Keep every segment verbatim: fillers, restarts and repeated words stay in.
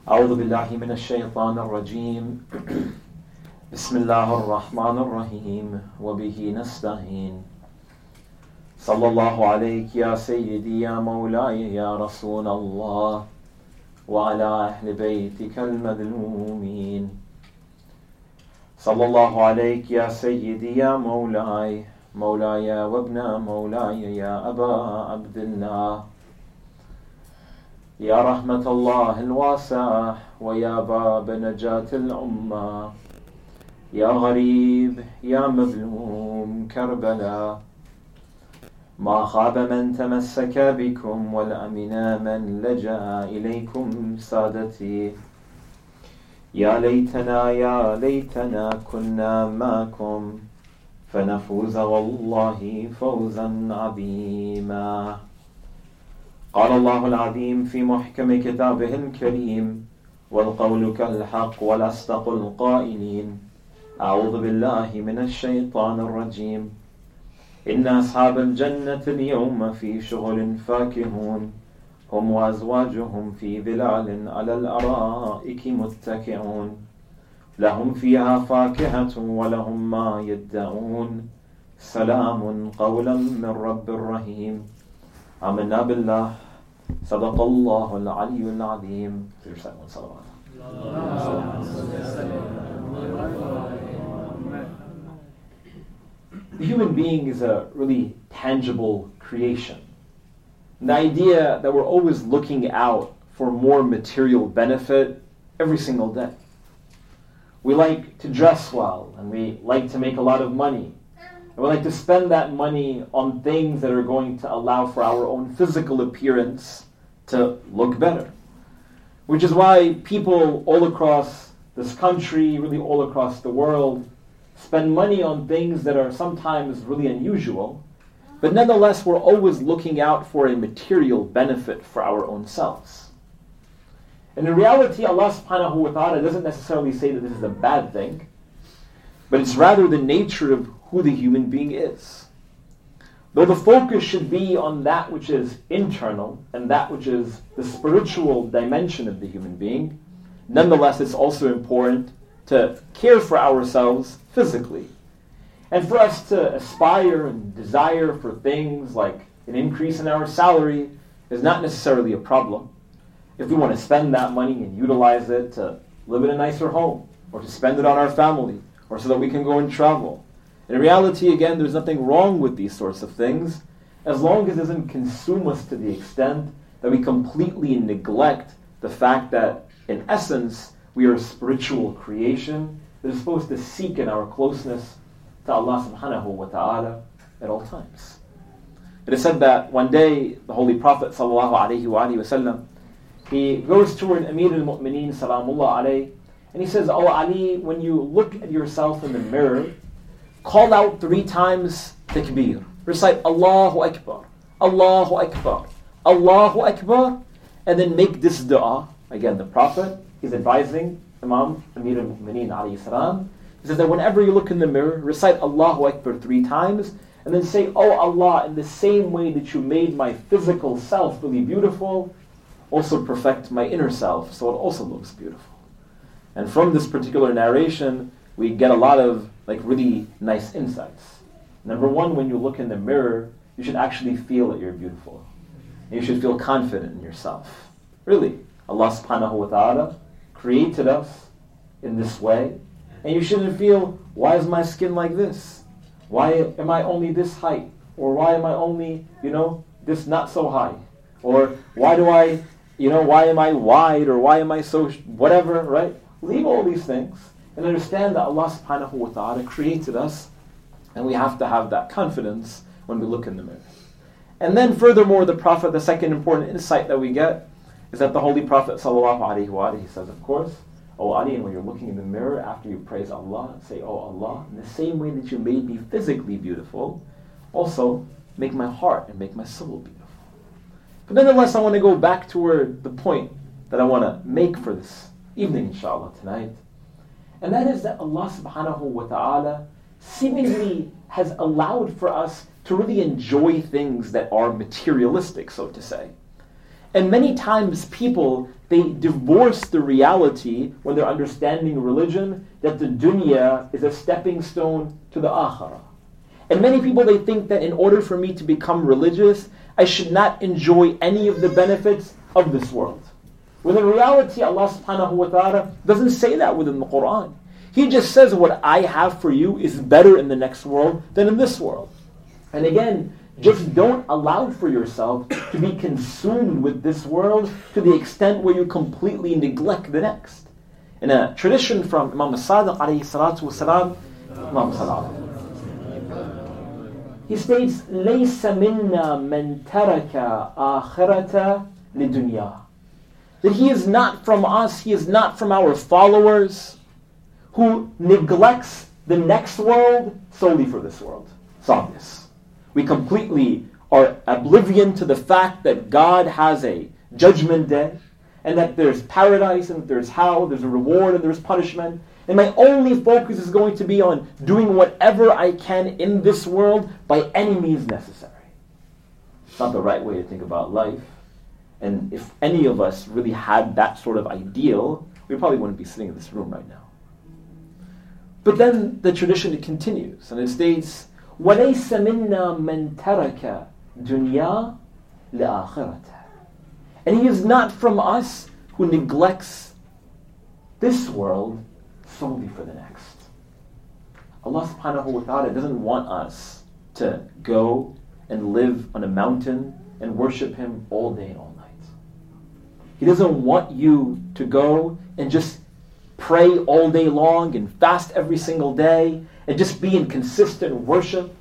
أعوذ بالله من الشيطان الرجيم بسم الله الرحمن الرحيم وبه نستعين صلى الله عليك يا سيدي يا مولاي يا رسول الله وعلى أهل بيتك المذمومين صلى الله عليك يا سيدي يا مولاي مولاي وابن مولاي يا أبا عبد الله يا رحمة الله الواسعة ويا باب نجاة الأمة يا غريب يا مظلوم كربلاء ما خاب من تمسك بكم والأمن من لجأ إليكم سادتي يا ليتنا يا ليتنا كنا معكم فنفوز والله فوزا عظيما. قال الله العظيم في محكم كتابه الكريم والقول كالحق والأصدق القائلين أعوذ بالله من الشيطان الرجيم إن أصحاب الجنة اليوم في شغل فاكهون هم وأزواجهم في ظلال على الأرائك متكئون لهم فيها فاكهة ولهم ما يدعون سلام قولا من رب رحيم. آمنا بالله صدق الله العلي العظيم. The human being is a really tangible creation. The idea that we're always looking out for more material benefit every single day. We like to dress well, and we like to make a lot of money. And we like to spend that money on things that are going to allow for our own physical appearance to look better. Which is why people all across this country, really all across the world, spend money on things that are sometimes really unusual, but nonetheless we're always looking out for a material benefit for our own selves. And in reality, Allah subhanahu wa ta'ala doesn't necessarily say that this is a bad thing, but it's rather the nature of who the human being is. Though the focus should be on that which is internal and that which is the spiritual dimension of the human being, nonetheless it's also important to care for ourselves physically. And for us to aspire and desire for things like an increase in our salary is not necessarily a problem. If we want to spend that money and utilize it to live in a nicer home, or to spend it on our family, or so that we can go and travel. In reality, again, there's nothing wrong with these sorts of things, as long as it doesn't consume us to the extent that we completely neglect the fact that, in essence, we are a spiritual creation that is supposed to seek in our closeness to Allah subhanahu wa ta'ala at all times. It is said that one day, the Holy Prophet sallallahu alayhi wa alayhi wa sallam, he goes toward Amir al-Mu'mineen salamullah alayhi, and he says, "Oh Ali, when you look at yourself in the mirror, call out three times takbir. Recite Allahu Akbar, Allahu Akbar, Allahu Akbar, and then make this dua." Again, the Prophet is advising Imam Amir al-Mu'mineen alayhi salam. He says that whenever you look in the mirror, recite Allahu Akbar three times, and then say, "Oh Allah, in the same way that you made my physical self really beautiful, also perfect my inner self, so it also looks beautiful." And from this particular narration, we get a lot of like really nice insights. Number one, when you look in the mirror, you should actually feel that you're beautiful. You should feel confident in yourself. Really, Allah subhanahu wa ta'ala created us in this way, and you shouldn't feel, why is my skin like this? Why am I only this height? Or why am I only, you know, this not so high? Or why do I, you know, why am I wide? Or why am I so, sh- whatever, right? Leave all these things and understand that Allah subhanahu wa ta'ala created us, and we have to have that confidence when we look in the mirror. And then furthermore, the Prophet, the second important insight that we get is that the Holy Prophet sallallahu alaihi wasallam, he says, of course, "Oh Ali, and when you're looking in the mirror, after you praise Allah, say, oh Allah, in the same way that you made me physically beautiful, also make my heart and make my soul beautiful." But nonetheless, I want to go back toward the point that I want to make for this evening, inshallah, tonight. And that is that Allah subhanahu wa ta'ala seemingly has allowed for us to really enjoy things that are materialistic, so to say. And many times people they divorce the reality when they're understanding religion that the dunya is a stepping stone to the akhirah. And many people, they think that in order for me to become religious, I should not enjoy any of the benefits of this world. When in reality, Allah subhanahu wa ta'ala doesn't say that within the Quran. He just says what I have for you is better in the next world than in this world. And again, just don't allow for yourself to be consumed with this world to the extent where you completely neglect the next. In a tradition from Imam Sadiq alayhi salatu wasalam, Imam Sadiq, he states, لَيْسَ مِنَّا مَنْ تَرَكَ آخِرَةَ لِدُنْيَا. That he is not from us, he is not from our followers who neglects the next world solely for this world. It's obvious. We completely are oblivion to the fact that God has a judgment day and that there's paradise and there's hell, there's a reward and there's punishment. And my only focus is going to be on doing whatever I can in this world by any means necessary. It's not the right way to think about life. And if any of us really had that sort of ideal, we probably wouldn't be sitting in this room right now. But then the tradition continues, and it states, وَلَيْسَ مِنَّا مَنْ تَرَكَ دُنْيَا لِآخِرَةَ. And he is not from us who neglects this world solely for the next. Allah subhanahu wa ta'ala doesn't want us to go and live on a mountain and worship Him all day and all night. He doesn't want you to go and just pray all day long and fast every single day and just be in consistent worship.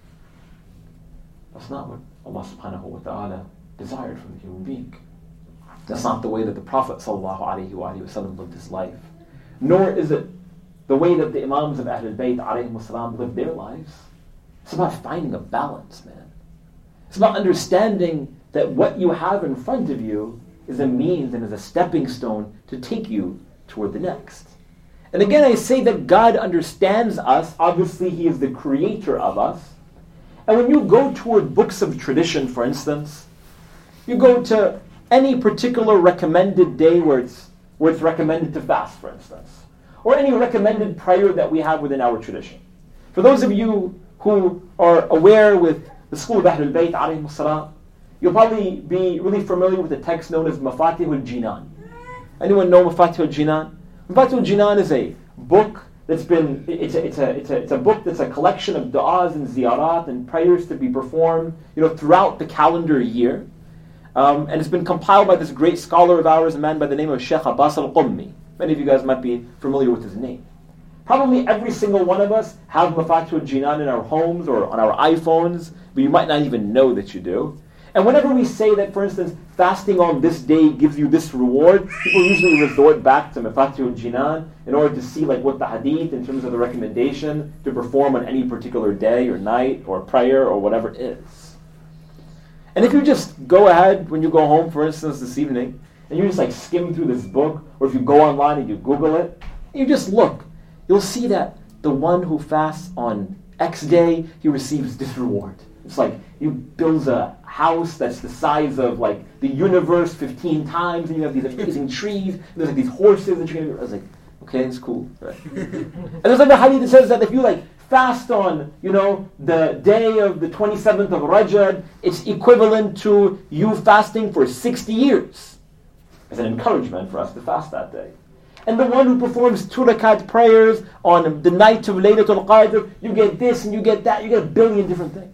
That's not what Allah subhanahu wa ta'ala desired from the human being. That's not the way that the Prophet sallallahu alaihi wasallam lived his life. Nor is it the way that the Imams of Ahlul Bayt alayhimu salam lived their lives. It's about finding a balance, man. It's about understanding that what you have in front of you is a means and is a stepping stone to take you toward the next. And again, I say that God understands us. Obviously, He is the creator of us. And when you go toward books of tradition, for instance, you go to any particular recommended day where it's, where it's recommended to fast, for instance, or any recommended prayer that we have within our tradition. For those of you who are aware with the school of Ahlul Bayt alayhimu salam, you'll probably be really familiar with the text known as Mafatihul Jinan. Anyone know Mafatihul Jinan? Mafatihul Jinan is a book that's been, it's a, it's, a, it's, a, it's a book that's a collection of du'as and ziyarat and prayers to be performed, you know, throughout the calendar year. Um, and it's been compiled by this great scholar of ours, a man by the name of Sheikh Abbas al-Qummi. Many of you guys might be familiar with his name. Probably every single one of us have Mafatihul Jinan in our homes or on our iPhones, but you might not even know that you do. And whenever we say that, for instance, fasting on this day gives you this reward, people usually resort back to Mafatihul Jinan in order to see like what the hadith in terms of the recommendation to perform on any particular day or night or prayer or whatever it is. And if you just go ahead when you go home, for instance, this evening, and you just like skim through this book, or if you go online and you Google it, and you just look, you'll see that the one who fasts on X day, he receives this reward. It's like you build a house that's the size of like the universe fifteen times, and you have these amazing trees, and there's like these horses that you're gonna. I was like, okay, it's cool, right? And there's like a hadith that says that if you like fast on, you know, the day of the twenty-seventh of Rajab, it's equivalent to you fasting for sixty years. As an encouragement for us to fast that day. And the one who performs two rakat prayers on the night of Laylatul Qadr, you get this and you get that, you get a billion different things.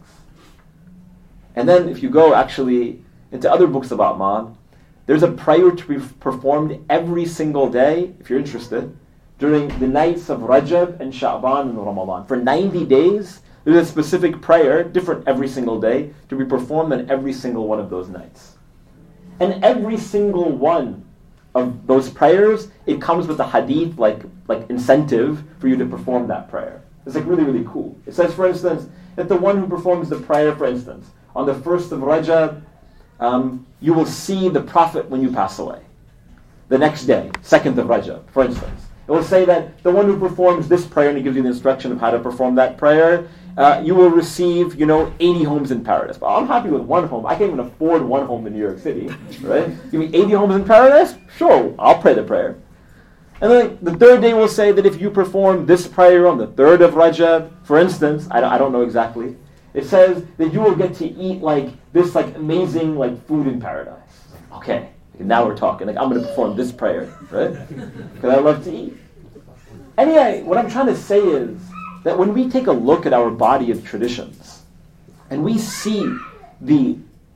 And then if you go actually into other books of A'mal, there's a prayer to be performed every single day, if you're interested, during the nights of Rajab and Sha'ban and Ramadan. For ninety days, there's a specific prayer, different every single day, to be performed on every single one of those nights. And every single one of those prayers, it comes with a hadith, like, like incentive for you to perform that prayer. It's like really, really cool. It says, for instance, that the one who performs the prayer, for instance, on the first of Rajab, um, you will see the Prophet when you pass away. The next day, second of Rajab, for instance. It will say that the one who performs this prayer, and he gives you the instruction of how to perform that prayer, uh, you will receive, you know, eighty homes in paradise. But I'm happy with one home. I can't even afford one home in New York City, right? Give me eighty homes in paradise? Sure, I'll pray the prayer. And then the third day will say that if you perform this prayer on the third of Rajab, for instance, I don't, I don't know exactly, it says that you will get to eat like this like amazing like food in paradise. Okay, now we're talking. Like I'm going to perform this prayer, right? Because I love to eat. Anyway, what I'm trying to say is that when we take a look at our body of traditions and we see the,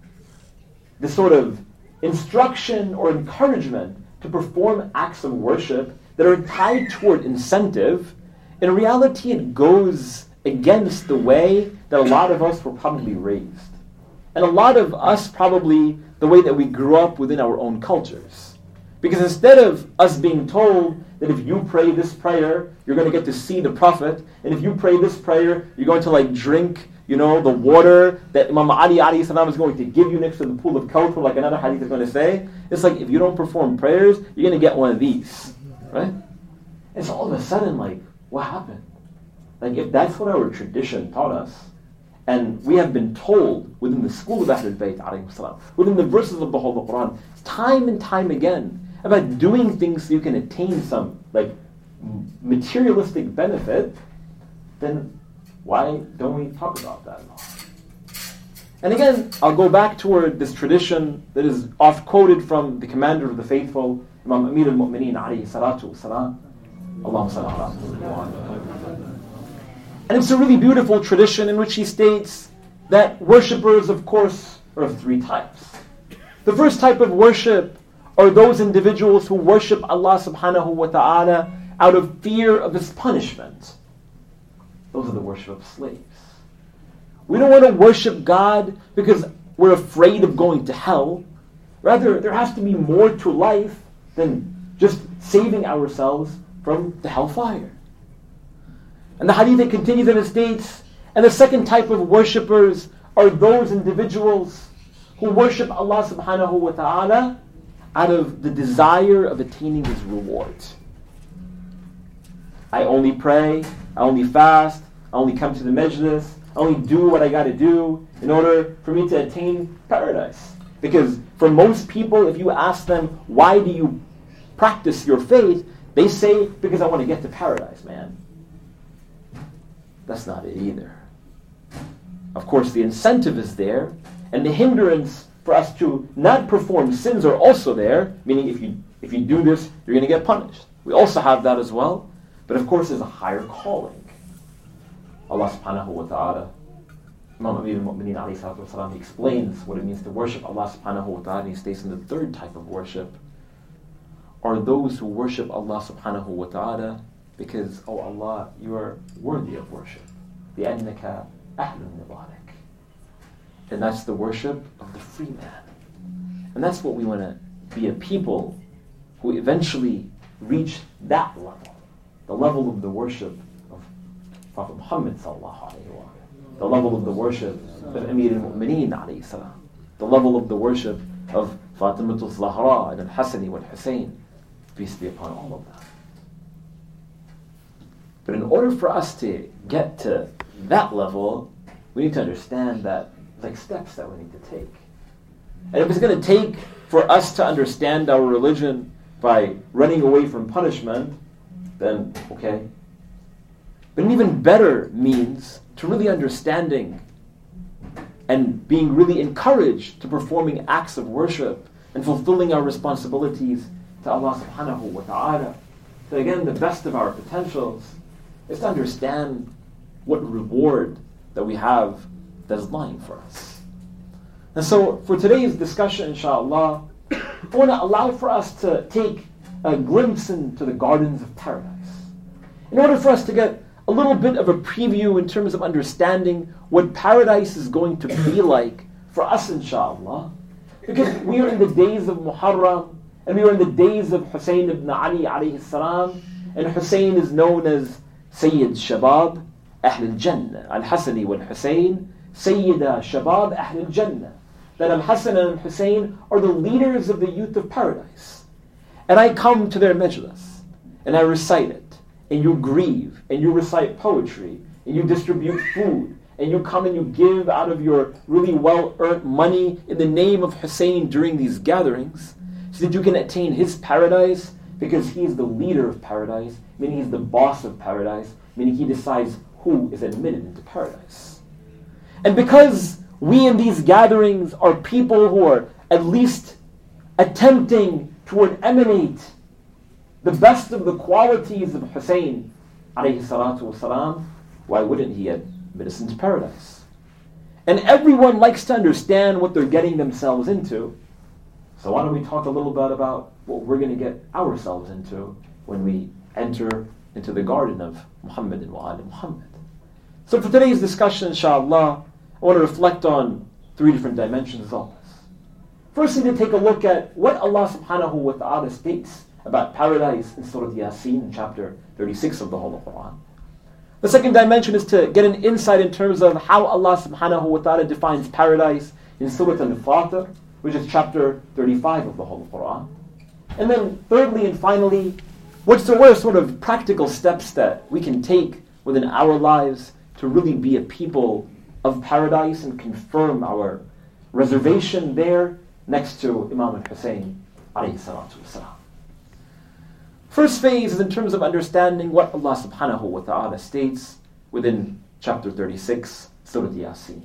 the sort of instruction or encouragement to perform acts of worship that are tied toward incentive, in reality it goes against the way that a lot of us were probably raised. And a lot of us probably the way that we grew up within our own cultures. Because instead of us being told that if you pray this prayer, you're going to get to see the Prophet, and if you pray this prayer, you're going to like drink, you know, the water that Imam Ali alayhi salam is going to give you next to the pool of Kawthar, like another hadith is going to say. It's like if you don't perform prayers, you're going to get one of these, right? And so all of a sudden, like, what happened? Like if that's what our tradition taught us, and we have been told within the school of Ahlul Bayt alayhi salam, within the verses of the Holy Quran, time and time again, about doing things so you can attain some like materialistic benefit, then why don't we talk about that at all? And again, I'll go back toward this tradition that is oft quoted from the commander of the faithful, Imam Amir al-Mu'mineen alayhi salatu wasalam. Allahumma salli ala Muhammad. And it's a really beautiful tradition in which he states that worshippers, of course, are of three types. The first type of worship are those individuals who worship Allah subhanahu wa ta'ala out of fear of His punishment. Those are the worship of slaves. We don't want to worship God because we're afraid of going to hell. Rather, there has to be more to life than just saving ourselves from the hellfire. And the hadith continues and it states, and the second type of worshippers are those individuals who worship Allah subhanahu wa ta'ala out of the desire of attaining His reward. I only pray, I only fast, I only come to the majlis, I only do what I got to do in order for me to attain paradise. Because for most people, if you ask them, why do you practice your faith? They say, because I want to get to paradise, man. That's not it either. Of course, the incentive is there, and the hindrance for us to not perform sins are also there, meaning if you if you do this, you're going to get punished. We also have that as well, but of course there's a higher calling. Allah subhanahu wa ta'ala, Imam Amir al-Mu'mineen alayhi salatu wasalam, he explains what it means to worship Allah subhanahu wa ta'ala, and he states in the third type of worship are those who worship Allah subhanahu wa ta'ala because, oh Allah, you are worthy of worship. بِأَنَّكَ أَهْلٌ نِظَارِكَ. And that's the worship of the free man. And that's what we want to be, a people who eventually reach that level. The level of the worship of Prophet Muhammad sallallahu alayhi wa sallam. The level of the worship of Amir al-Mu'mineen alayhi salam. The level of the worship of Fatimatul Zahra and al-Hasani wal Hussein. Peace be upon all of them. But in order for us to get to that level, we need to understand that like steps that we need to take. And if it's going to take for us to understand our religion by running away from punishment, then okay. But an even better means to really understanding and being really encouraged to performing acts of worship and fulfilling our responsibilities to Allah subhanahu wa ta'ala. So again, the best of our potentials is to understand what reward that we have that is lying for us. And so for today's discussion, inshallah, I want to allow for us to take a glimpse into the gardens of paradise. In order for us to get a little bit of a preview in terms of understanding what paradise is going to be like for us, inshallah. Because we are in the days of Muharram, and we are in the days of Hussein ibn Ali alayhi salam, and Hussein is known as Sayyid Shabab Ahl al-Jannah. Al-Hasani wal-Hussein, Sayyida Shabab Ahl al-Jannah. That Al-Hasan and Al-Hussein are the leaders of the youth of paradise. And I come to their majlis, and I recite it, and you grieve, and you recite poetry, and you distribute food, and you come and you give out of your really well-earned money in the name of Hussein during these gatherings, so that you can attain his paradise, because he is the leader of paradise, meaning he's the boss of paradise, meaning he decides who is admitted into paradise. And because we in these gatherings are people who are at least attempting to emanate the best of the qualities of Hussein, alayhi salatu wasalam, why wouldn't he admit us into paradise? And everyone likes to understand what they're getting themselves into. So why don't we talk a little bit about what we're going to get ourselves into when we enter into the garden of Muhammad and wa ali Muhammad. So for today's discussion, inshallah, I want to reflect on three different dimensions of all this. Firstly, to take a look at what Allah subhanahu wa ta'ala states about paradise in Surah Yasin in chapter thirty-six of the Holy Quran. The second dimension is to get an insight in terms of how Allah subhanahu wa ta'ala defines paradise in Surah Al-Fatir, which is chapter thirty-five of the Holy Quran. And then thirdly and finally, what's the what are sort of practical steps that we can take within our lives to really be a people of paradise and confirm our reservation there next to Imam al-Hussein alayhi salatu wasalam. First phase is in terms of understanding what Allah subhanahu wa ta'ala states within chapter thirty-six, Surah Yasin.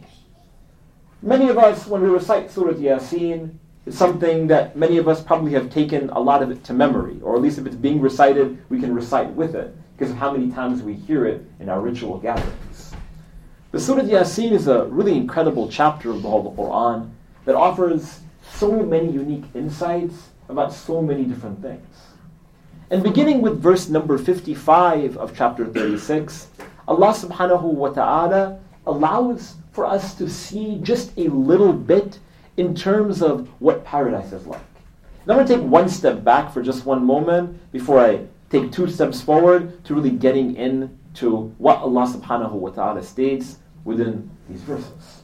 Many of us, when we recite Surah Yasin, it's something that many of us probably have taken a lot of it to memory, or at least if it's being recited, we can recite with it, because of how many times we hear it in our ritual gatherings. The Surah Yasin is a really incredible chapter of the Holy Quran that offers so many unique insights about so many different things. And beginning with verse number fifty-five of chapter thirty-six, Allah subhanahu wa ta'ala allows for us to see just a little bit in terms of what paradise is like. Now I'm going to take one step back for just one moment before I take two steps forward to really getting into what Allah subhanahu wa ta'ala states within these verses.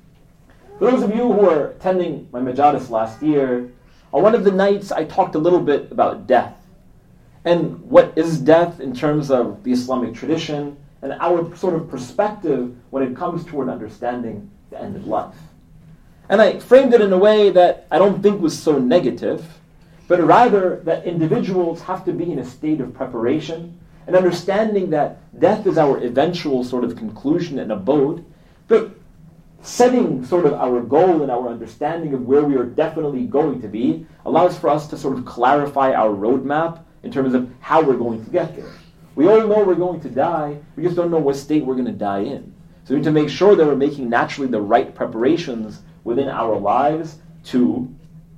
For those of you who were attending my majalis last year, on one of the nights I talked a little bit about death. And what is death in terms of the Islamic tradition and our sort of perspective when it comes toward understanding the end of life. And I framed it in a way that I don't think was so negative, but rather that individuals have to be in a state of preparation and understanding that death is our eventual sort of conclusion and abode, but setting sort of our goal and our understanding of where we are definitely going to be allows for us to sort of clarify our roadmap in terms of how we're going to get there. We all know we're going to die, we just don't know what state we're going to die in. So we need to make sure that we're making naturally the right preparations within our lives to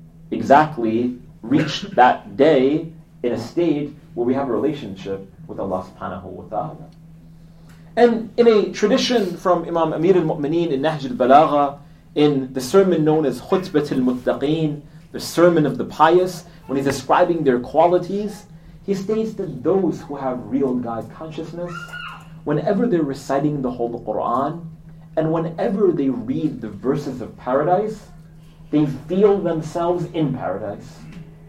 exactly reach that day in a state where we have a relationship with Allah subhanahu wa ta'ala. And in a tradition from Imam Amir al-Mu'mineen in Nahj al-Balagha, in the sermon known as Khutbat al-Muttaqeen, the sermon of the pious, when he's describing their qualities, he states that those who have real God consciousness, whenever they're reciting the Holy Quran, and whenever they read the verses of paradise, they feel themselves in paradise.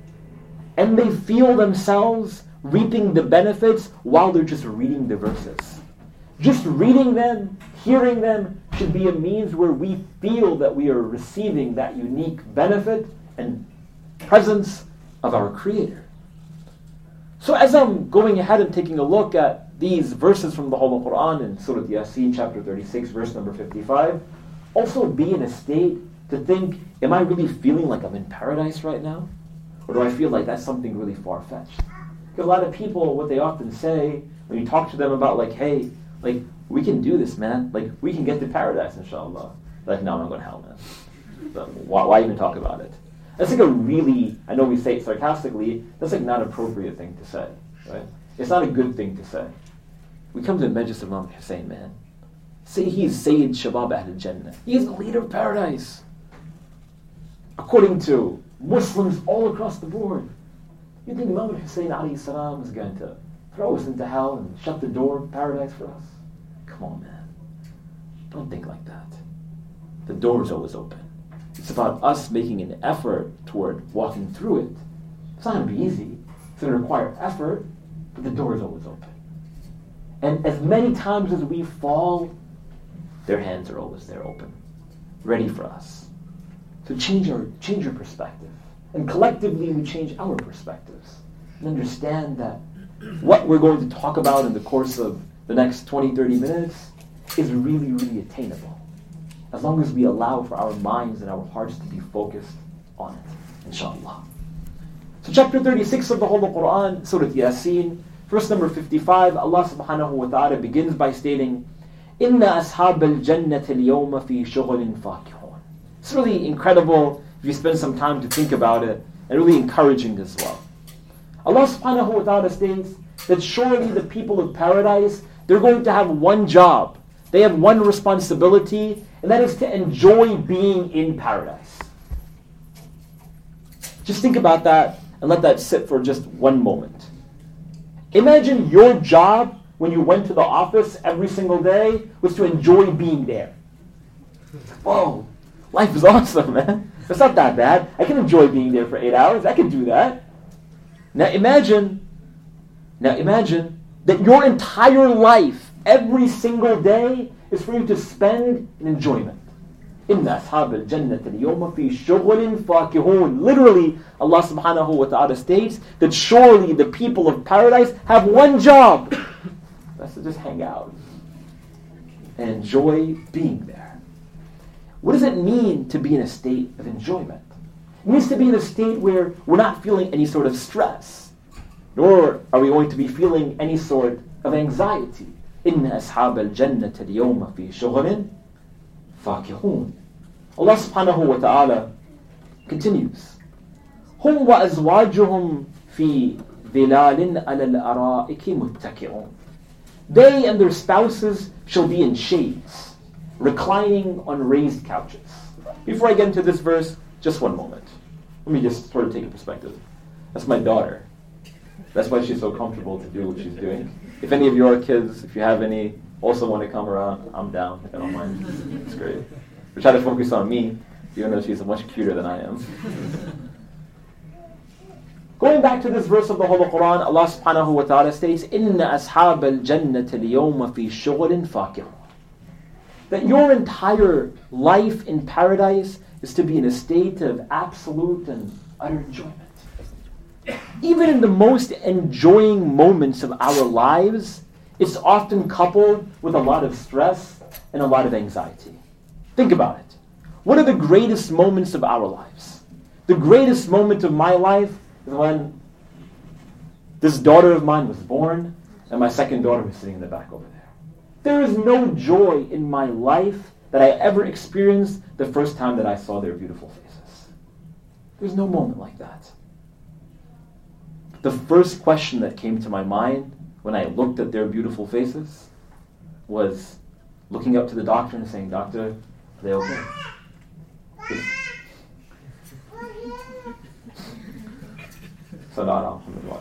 And they feel themselves reaping the benefits while they're just reading the verses. Just reading them, hearing them, should be a means where we feel that we are receiving that unique benefit and presence of our Creator. So as I'm going ahead and taking a look at these verses from the Holy Quran in Surah Yasin, chapter thirty-six, verse number fifty-five, also be in a state to think, am I really feeling like I'm in paradise right now? Or do I feel like that's something really far-fetched? Because a lot of people, what they often say, when you talk to them about like, hey, like, we can do this, man. Like, we can get to paradise, inshallah. They're like, no, I'm not going to hell, man. So why, why even talk about it? That's like a really, I know we say it sarcastically, that's like not an appropriate thing to say, right? It's not a good thing to say. We come to the Majlis of Imam Hussein, man. Say he's Sayyid Shabab Ahl Jannah. He is the leader of paradise. According to Muslims all across the board. You think Imam Hussein alayhi salam is going to throw us into hell and shut the door of paradise for us? Come on, man. Don't think like that. The door is always open. It's about us making an effort toward walking through it. It's not going to be easy. It's going to require effort, but the door is always open. And as many times as we fall, their hands are always there open, ready for us. So change our change your perspective. And collectively we change our perspectives. And understand that what we're going to talk about in the course of the next twenty, thirty minutes is really, really attainable. As long as we allow for our minds and our hearts to be focused on it, inshallah. So chapter thirty-six of the Holy Quran, Surah Yasin, verse number fifty-five, Allah subhanahu wa ta'ala begins by stating, Inna ashab al-jannati al-yawma fi shughulin fakihun. It's really incredible if you spend some time to think about it, and really encouraging as well. Allah subhanahu wa ta'ala states that surely the people of paradise, they're going to have one job. They have one responsibility, and that is to enjoy being in paradise. Just think about that and let that sit for just one moment. Imagine your job when you went to the office every single day was to enjoy being there. Whoa, life is awesome, man. It's not that bad. I can enjoy being there for eight hours. I can do that. Now imagine, now imagine that your entire life, every single day, is for you to spend in enjoyment. Inna ashab al-jannati al-yawma fi shughulin fakihun. Literally, Allah subhanahu wa ta'ala states that surely the people of paradise have one job. That's to just hang out and enjoy being there. What does it mean to be in a state of enjoyment? It means to be in a state where we're not feeling any sort of stress, nor are we going to be feeling any sort of anxiety. Inna ashab al-jannati al-yawma fi shughulin fakihun. Allah subhanahu wa ta'ala continues. Hum wa azwajuhum fi dhilalin ala al-ara'iki muttaki'un. They and their spouses shall be in shades, reclining on raised couches. Before I get into this verse, just one moment. Let me just sort of take a perspective. That's my daughter. That's why she's so comfortable to do what she's doing. If any of your kids, if you have any, also want to come around, I'm down. I don't mind. It's great. We try to focus on me, even though she's much cuter than I am. Going back to this verse of the Holy Quran, Allah subhanahu wa ta'ala states, Inna ashab al-jannati al-yawma fi shughulin fakihun. That your entire life in paradise is to be in a state of absolute and utter enjoyment. Even in the most enjoying moments of our lives, it's often coupled with a lot of stress and a lot of anxiety. Think about it. What are the greatest moments of our lives? The greatest moment of my life is when this daughter of mine was born and my second daughter was sitting in the back over there. There is no joy in my life that I ever experienced the first time that I saw their beautiful faces. There's no moment like that. The first question that came to my mind when I looked at their beautiful faces was looking up to the doctor and saying, Doctor, are they okay? Salat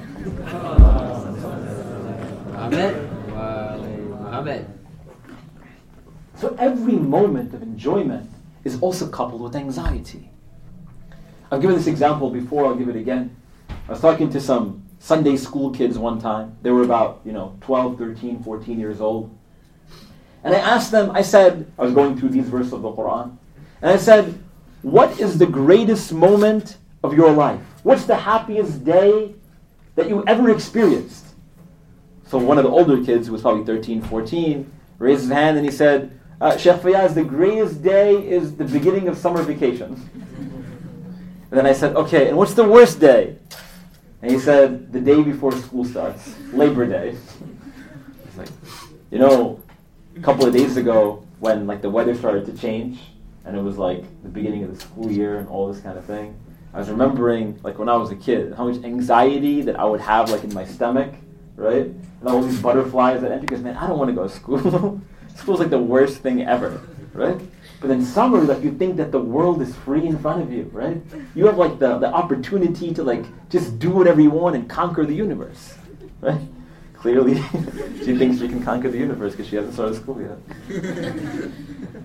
Muhammad. So every moment of enjoyment is also coupled with anxiety. I've given this example before, I'll give it again. I was talking to some Sunday school kids one time. They were about, you know, twelve, thirteen, fourteen years old. And I asked them, I said, I was going through these verses of the Quran, and I said, what is the greatest moment of your life? What's the happiest day that you ever experienced? So one of the older kids, who was probably thirteen, fourteen, raised his hand and he said, uh, Sheikh Fayaz, the greatest day is the beginning of summer vacation. And then I said, okay, and what's the worst day? And he said, the day before school starts, Labor Day. He's like, you know, a couple of days ago when like the weather started to change and it was like the beginning of the school year and all this kind of thing, I was remembering like when I was a kid, how much anxiety that I would have like in my stomach, right? And all these butterflies that enter because, man, I don't want to go to school. School's like the worst thing ever, right? But in summer, like you think that the world is free in front of you, right? You have like the, the opportunity to like just do whatever you want and conquer the universe, right? Clearly, she thinks she can conquer the universe because she hasn't started school yet.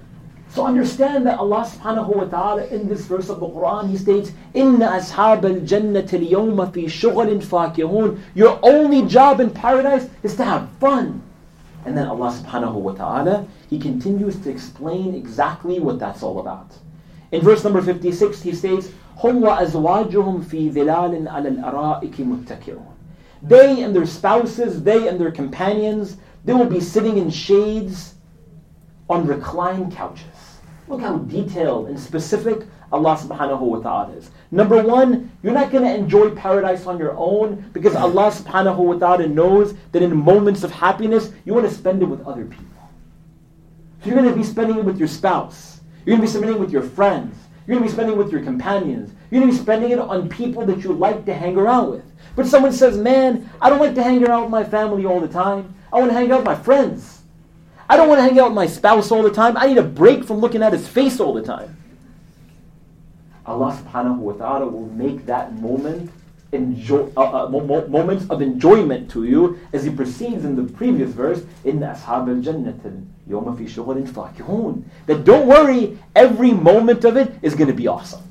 So understand that Allah subhanahu wa ta'ala in this verse of the Quran, He states, إِنَّ أَصْحَابَ الْجَنَّةِ الْيَوْمَ فِي شُغَلٍ فَاكِهُونَ. Your only job in paradise is to have fun. And then Allah subhanahu wa ta'ala, He continues to explain exactly what that's all about. In verse number fifty-six, He states, هُمْ وَأَزْوَاجُهُمْ فِي ظِلَالٍ عَلَى الْأَرَائِكِ مُتَّكِئُونَ. They and their spouses, they and their companions, they will be sitting in shades on reclined couches. Look how detailed and specific Allah subhanahu wa ta'ala is. Number one, you're not going to enjoy paradise on your own because Allah subhanahu wa ta'ala knows that in moments of happiness, you want to spend it with other people. So you're going to be spending it with your spouse. You're going to be spending it with your friends. You're going to be spending it with your companions. You're going to be spending it on people that you like to hang around with. But someone says, man, I don't like to hang around with my family all the time. I want to hang out with my friends. I don't want to hang out with my spouse all the time. I need a break from looking at his face all the time. Allah subhanahu wa ta'ala will make that moment enjoy, uh, uh, mo- moments of enjoyment to you, as He proceeds in the previous verse, إِنَّ أَصْحَابَ الْجَنَّةِ الْيَوْمَ فِي شُغَلٍ فَاكِهُونَ. That don't worry, every moment of it is going to be awesome.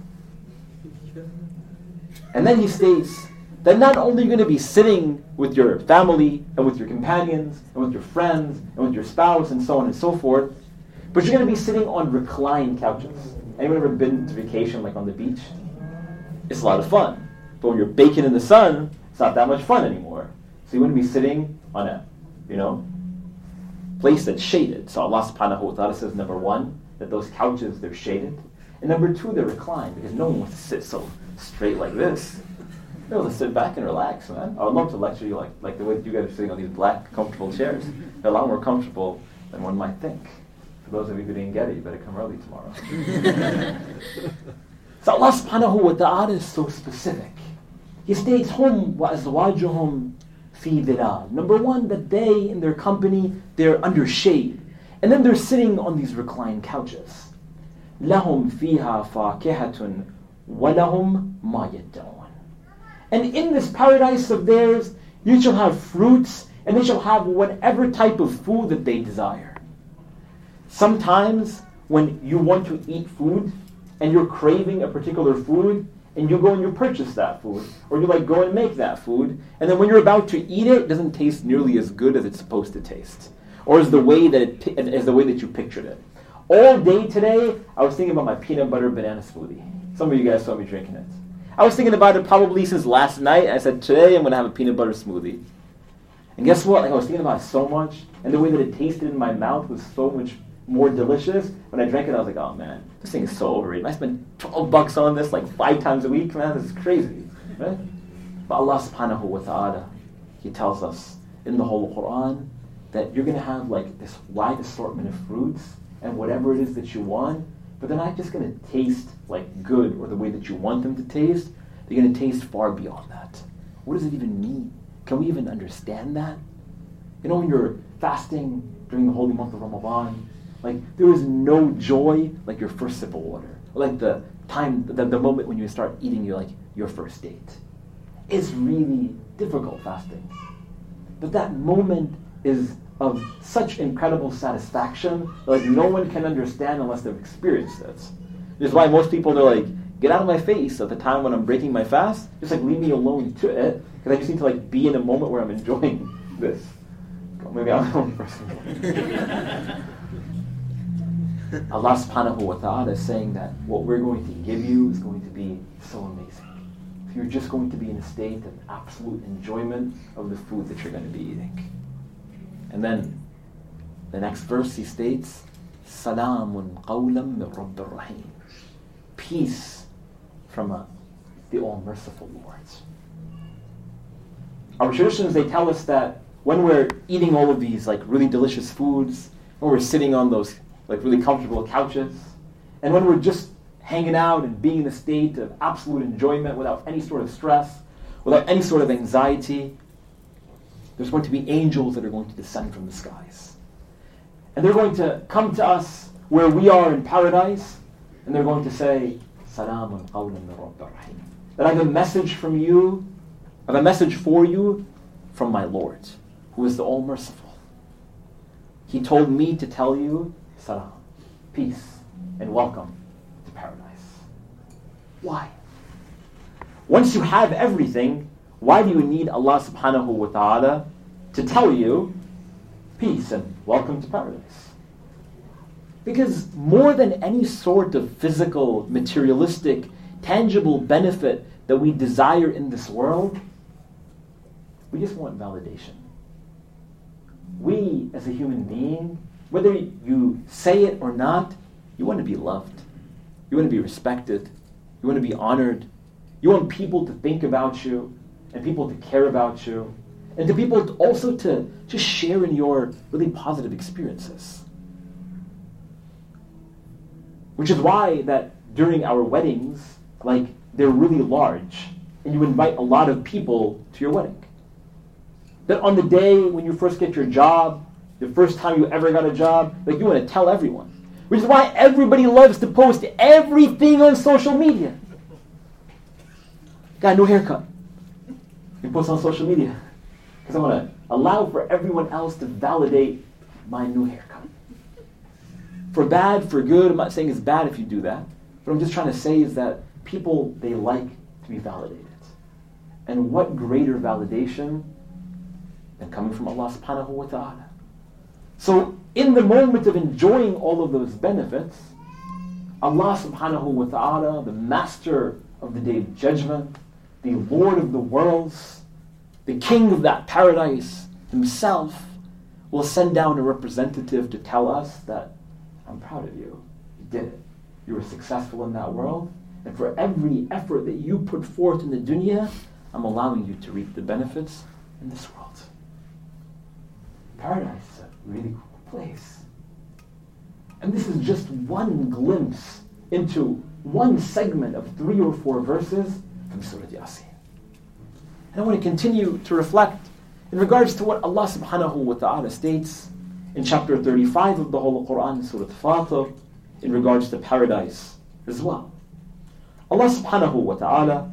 And then He states that not only are you going to be sitting with your family and with your companions and with your friends and with your spouse and so on and so forth, but you're going to be sitting on reclined couches. Anyone ever been to vacation like on the beach? It's a lot of fun. But when you're baking in the sun, it's not that much fun anymore. So you want to be sitting on a, you know, place that's shaded. So Allah subhanahu wa ta'ala says, number one, that those couches, they're shaded. And number two, they're reclined, because no one wants to sit so straight like this. You're able to sit back and relax, man. I would love to lecture you like, like the way that you guys are sitting on these black, comfortable chairs. They're a lot more comfortable than one might think. For those of you who didn't get it, you better come early tomorrow. So Allah subhanahu wa ta'ala is so specific. He states, Hum wa azwajuhum fi dhilal. Number one, that they, in their company, they're under shade. And then they're sitting on these reclined couches. Lahum fiha fakihatun wa lahum ma yadda'un. And in this paradise of theirs, you shall have fruits, and they shall have whatever type of food that they desire. Sometimes, when you want to eat food, and you're craving a particular food, and you go and you purchase that food, or you like go and make that food, and then when you're about to eat it, it doesn't taste nearly as good as it's supposed to taste, or as the way that it, as the way that you pictured it. All day today, I was thinking about my peanut butter banana smoothie. Some of you guys saw me drinking it. I was thinking about it probably since last night. I said, today I'm going to have a peanut butter smoothie. And guess what? Like I was thinking about it so much, and the way that it tasted in my mouth was so much more delicious. When I drank it, I was like, oh man, this thing is so overrated. I spend twelve bucks on this like five times a week, man. This is crazy. Right? But Allah subhanahu wa ta'ala, He tells us in the whole Quran that you're going to have like this wide assortment of fruits and whatever it is that you want, but they're not just going to taste like good or the way that you want them to taste. They're going to taste far beyond that. What does it even mean? Can we even understand that? You know, when you're fasting during the holy month of Ramadan, like there is no joy like your first sip of water, or like the time, the, the moment when you start eating your like your first date. It's really difficult fasting, but that moment is of such incredible satisfaction that like no one can understand unless they've experienced it. This is why most people are like, get out of my face at the time when I'm breaking my fast. Just like leave me alone to it, because I just need to like be in a moment where I'm enjoying this. Maybe I'm the only person. Allah subhanahu wa ta'ala is saying that what we're going to give you is going to be so amazing. So you're just going to be in a state of absolute enjoyment of the food that you're going to be eating. And then the next verse he states, Salamun qawlam min Rabbir Rahim. Peace from a, the all-merciful Lord. Our traditions, they tell us that when we're eating all of these like really delicious foods, when we're sitting on those like really comfortable couches, and when we're just hanging out and being in a state of absolute enjoyment without any sort of stress, without any sort of anxiety, there's going to be angels that are going to descend from the skies. And they're going to come to us where we are in paradise, and they're going to say, Salamun qawlan min Rabbir Rahim. That I have a message from you, I have a message for you from my Lord, who is the All-Merciful. He told me to tell you, Salam, peace, and welcome to paradise. Why? Once you have everything, why do you need Allah subhanahu wa ta'ala to tell you peace and welcome to paradise? Because more than any sort of physical, materialistic, tangible benefit that we desire in this world, we just want validation. We, as a human being, whether you say it or not, you want to be loved. You want to be respected. You want to be honored. You want people to think about you and people to care about you and to people to also to just share in your really positive experiences. Which is why that during our weddings, like, they're really large and you invite a lot of people to your wedding. That on the day when you first get your job, the first time you ever got a job, like, you want to tell everyone. Which is why everybody loves to post everything on social media. Got a new haircut. You post on social media. Because I want to allow for everyone else to validate my new haircut. For bad, for good, I'm not saying it's bad if you do that. What I'm just trying to say is that people, they like to be validated. And what greater validation than coming from Allah subhanahu wa ta'ala. So in the moment of enjoying all of those benefits, Allah subhanahu wa ta'ala, the master of the day of judgment, the Lord of the worlds, the king of that paradise himself, will send down a representative to tell us that, I'm proud of you. You did it. You were successful in that world. And for every effort that you put forth in the dunya, I'm allowing you to reap the benefits in this world. Paradise is a really cool place. And this is just one glimpse into one segment of three or four verses from Surah Yasin. And I want to continue to reflect in regards to what Allah subhanahu wa ta'ala states in chapter thirty-five of the Holy Quran, Surah Fatir, in regards to paradise as well. Allah subhanahu wa ta'ala,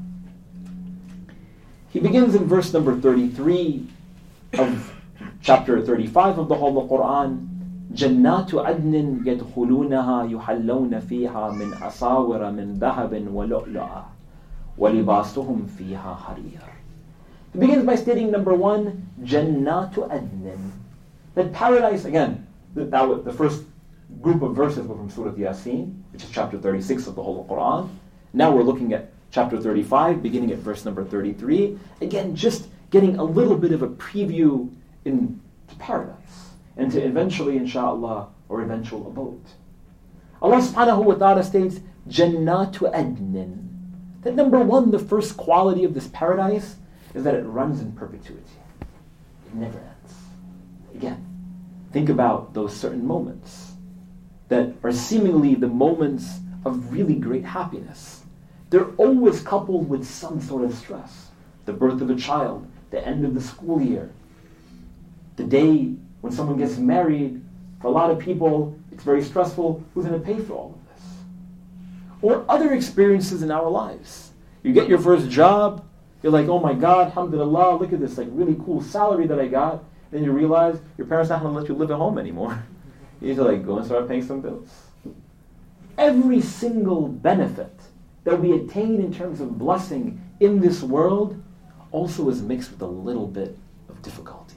He begins in verse number thirty-three of chapter thirty-five of the Holy Quran, جَنَّاتُ عَدْنٍ يَدْخُلُونَهَا يُحَلَّوْنَ فِيهَا مِنْ أَصَاوِرَ مِنْ ذَهَبٍ وَلُؤْلُؤًا وَلِبَاسُهُمْ فِيهَا حَرِيرٌ. It begins by stating, number one, جَنَّاتُ عَدْنٍ. That paradise, again, that, that was the first group of verses were from Surah Yasin, which is chapter thirty-six of the Holy Quran. Now we're looking at chapter thirty-five, beginning at verse number thirty-three. Again, just getting a little bit of a preview into paradise, and to eventually, inshaAllah, or eventual abode. Allah subhanahu wa ta'ala states, Jannatu adnin. That number one, the first quality of this paradise is that it runs in perpetuity. It never ends. Again, think about those certain moments that are seemingly the moments of really great happiness. They're always coupled with some sort of stress. The birth of a child, the end of the school year, the day when someone gets married. For a lot of people, it's very stressful. Who's going to pay for all of this? Or other experiences in our lives. You get your first job, you're like, oh my God, alhamdulillah, look at this like really cool salary that I got. Then you realize your parents are not going to let you live at home anymore. You need to like go and start paying some bills. Every single benefit that we attain in terms of blessing in this world also is mixed with a little bit of difficulty.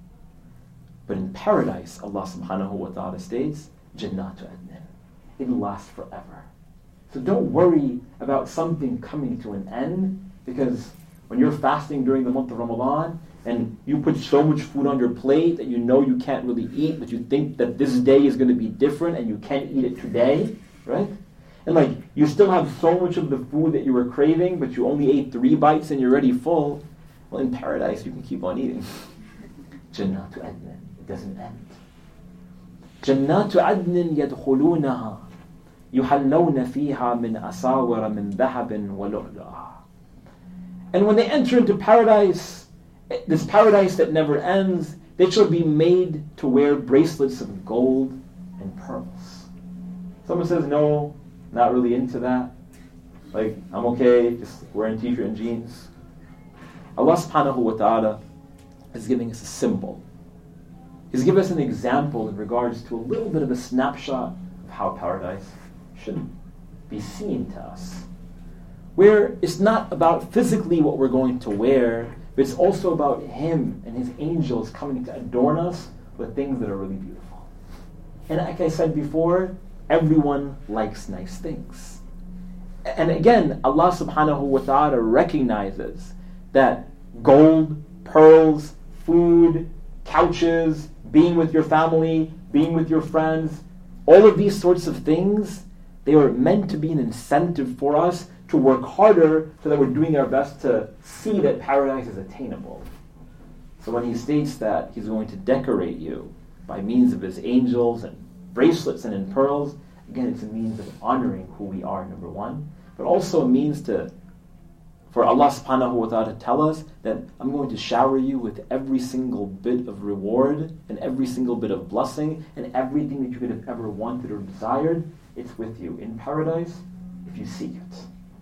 But in paradise, Allah subhanahu wa ta'ala states, Jannatu adnin. It'll last forever. So don't worry about something coming to an end, because when you're fasting during the month of Ramadan and you put so much food on your plate that you know you can't really eat, but you think that this day is going to be different and you can't eat it today, right? And like you still have so much of the food that you were craving, but you only ate three bites and you're already full. Well, in paradise, you can keep on eating. Jannatu adnin. It doesn't end. Jannatu adnin yadkhulunaha yuhallawna fiha min asawira min dhahabin wa lu'lu'a. And when they enter into paradise, this paradise that never ends, they shall be made to wear bracelets of gold and pearls. Someone says, no, not really into that. Like, I'm okay just wearing t-shirt and jeans. Allah subhanahu wa ta'ala is giving us a symbol. He's giving us an example in regards to a little bit of a snapshot of how paradise should be seen to us. Where it's not about physically what we're going to wear, but it's also about Him and His angels coming to adorn us with things that are really beautiful. And like I said before, everyone likes nice things. And again, Allah subhanahu wa ta'ala recognizes that gold, pearls, food, couches, being with your family, being with your friends, all of these sorts of things, they are meant to be an incentive for us to work harder so that we're doing our best to see that paradise is attainable. So when He states that He's going to decorate you by means of His angels and bracelets and in pearls, again, it's a means of honoring who we are, number one, but also a means to for Allah subhanahu wa ta'ala to tell us that I'm going to shower you with every single bit of reward and every single bit of blessing and everything that you could have ever wanted or desired. It's with you in paradise if you seek it.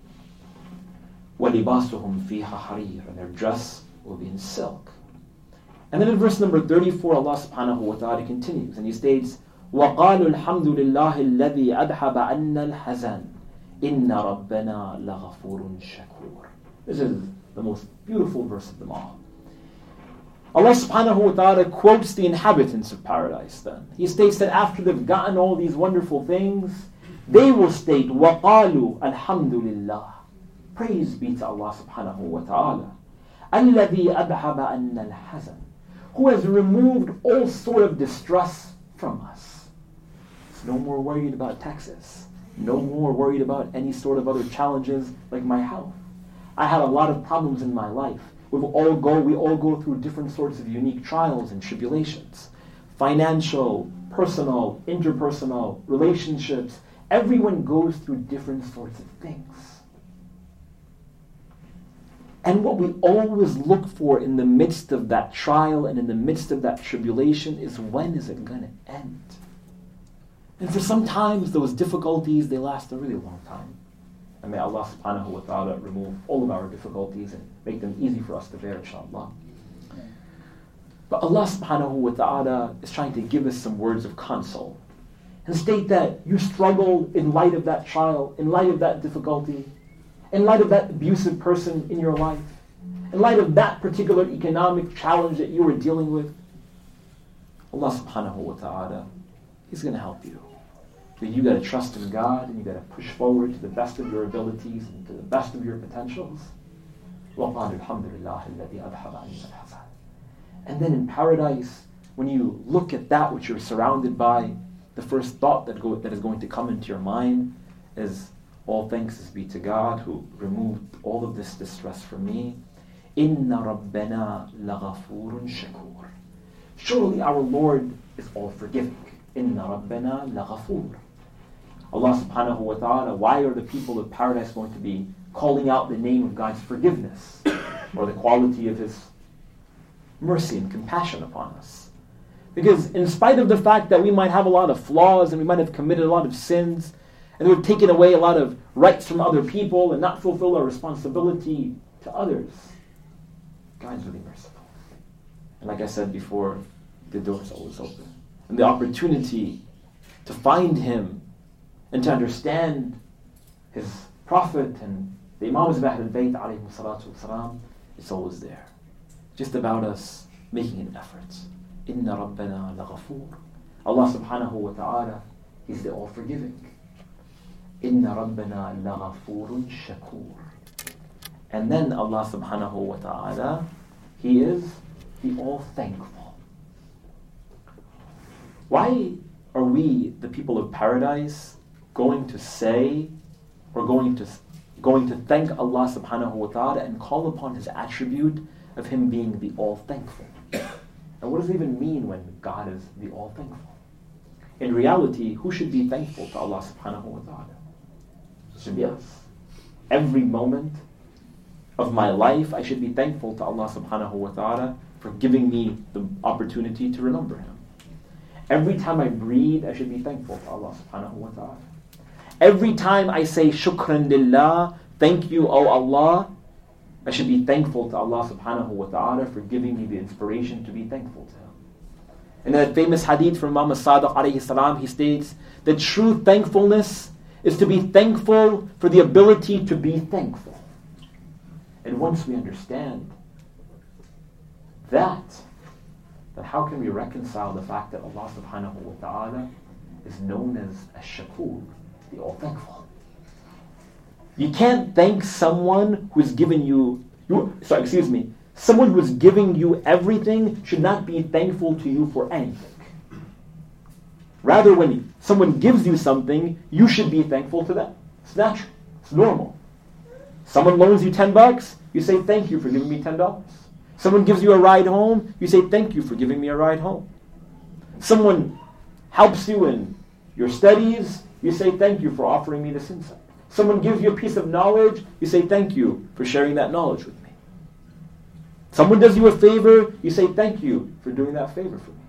وَلِبَاسُهُمْ فِيهَا حَرِيرٌ, and their dress will be in silk. And then in verse number thirty-four, Allah subhanahu wa ta'ala continues and He states, وَقَالُوا الْحَمْدُ لِلَّهِ الَّذِي أَذْهَبَ عَنَّا الْحَزَنَ إِنَّ رَبَّنَا لَغَفُورٌ شَكُورٌ. This is the most beautiful verse of them all. Allah subhanahu wa ta'ala quotes the inhabitants of paradise then. He states that after they've gotten all these wonderful things, they will state, وَقَالُوا الْحَمْدُ لِلَّهِ. Praise be to Allah subhanahu wa ta'ala. الَّذِي أَذْهَبَ عَنَّا الْحَزَنَ, who has removed all sort of distress from us. It's no more worried about taxes. No more worried about any sort of other challenges like my health. I had a lot of problems in my life. We all go, we all go through different sorts of unique trials and tribulations. Financial, personal, interpersonal, relationships. Everyone goes through different sorts of things. And what we always look for in the midst of that trial and in the midst of that tribulation is, when is it going to end? And for sometimes those difficulties, they last a really long time. And may Allah subhanahu wa ta'ala remove all of our difficulties and make them easy for us to bear, inshallah. But Allah subhanahu wa ta'ala is trying to give us some words of console and state that you struggle in light of that trial, in light of that difficulty, in light of that abusive person in your life, in light of that particular economic challenge that you were dealing with. Allah subhanahu wa ta'ala, He's going to help you. But you got to trust in God, and you got to push forward to the best of your abilities and to the best of your potentials. And then in paradise, when you look at that which you're surrounded by, the first thought that, go, that is going to come into your mind is, all thanks be to God who removed all of this distress from me. Inna Rabbana laghafurun shakur. Surely our Lord is all forgiving. Inna Rabbana laghafur. Allah subhanahu wa ta'ala, why are the people of paradise going to be calling out the name of God's forgiveness or the quality of His mercy and compassion upon us? Because in spite of the fact that we might have a lot of flaws and we might have committed a lot of sins and we've taken away a lot of rights from other people and not fulfilled our responsibility to others, God's really merciful. And like I said before, the door is always open. And the opportunity to find Him and to understand His Prophet and the Imams of Ahlul Bayt alayhi salatu wasalam, it's always there. Just about us making an effort. Inna Rabbana laghafur. Allah subhanahu wa ta'ala, He's the all-forgiving. Inna Rabbana laghafurun shakur. And then Allah subhanahu wa ta'ala, He is the all-thankful. Why are we, the people of paradise, going to say, or going to going to thank Allah subhanahu wa ta'ala and call upon His attribute of Him being the all-thankful? And what does it even mean when God is the all-thankful? In reality, who should be thankful to Allah subhanahu wa ta'ala? It should be us. Every moment of my life, I should be thankful to Allah subhanahu wa ta'ala for giving me the opportunity to remember Him. Every time I breathe, I should be thankful to Allah subhanahu wa ta'ala. Every time I say shukran lillah, thank you, O Allah, I should be thankful to Allah subhanahu wa ta'ala for giving me the inspiration to be thankful to Him. In that famous hadith from Imam Sadiq alayhi salam, he states that true thankfulness is to be thankful for the ability to be thankful. And once we understand that, then how can we reconcile the fact that Allah subhanahu wa ta'ala is known as Ash-Shakur, the all-thankful? You can't thank someone who's given you, you sorry, excuse me, someone who's giving you everything should not be thankful to you for anything. Rather, when someone gives you something, you should be thankful to them. It's natural. It's normal. Someone loans you ten bucks, you say, thank you for giving me ten dollars. Someone gives you a ride home, you say, thank you for giving me a ride home. Someone helps you in your studies, you say, thank you for offering me this insight. Someone gives you a piece of knowledge, you say, thank you for sharing that knowledge with me. Someone does you a favor, you say, thank you for doing that favor for me.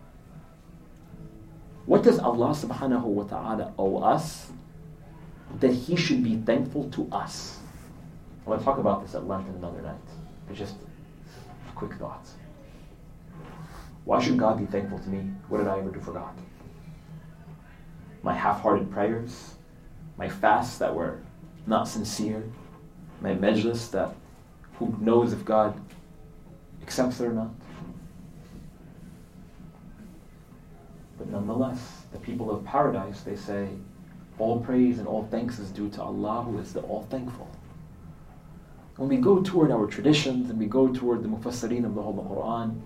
What does Allah subhanahu wa ta'ala owe us that He should be thankful to us? I want to talk about this at length another night. It's just a quick thought. Why should God be thankful to me? What did I ever do for God? My half-hearted prayers, my fasts that were not sincere, my majlis that who knows if God accepts it or not. But nonetheless, the people of paradise, they say, all praise and all thanks is due to Allah, who is the all-thankful. When we go toward our traditions and we go toward the Mufassirin of the Holy Quran,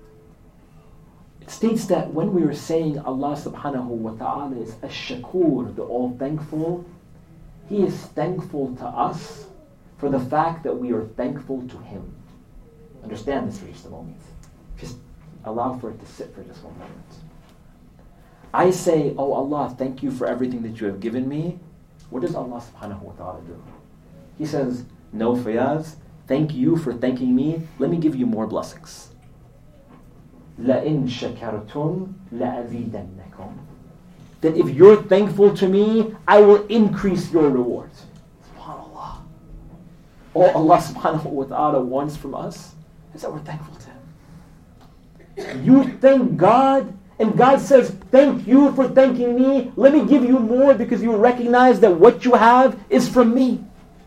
it states that when we are saying Allah subhanahu wa ta'ala is Ash-Shakur, the all-thankful, He is thankful to us for the fact that we are thankful to Him. Understand this for just a moment. Just allow for it to sit for just one moment. I say, oh Allah, thank you for everything that you have given me. What does Allah subhanahu wa ta'ala do? He says, no, Fayaz, thank you for thanking me. Let me give you more blessings. لَإِن شَكَرْتُمْ لَأَزِيدَنَّكُمْ. That if you're thankful to me, I will increase your reward. SubhanAllah. All Allah subhanahu wa ta'ala wants from us is that we're thankful to Him. You thank God, and God says, thank you for thanking me. Let me give you more because you recognize that what you have is from me.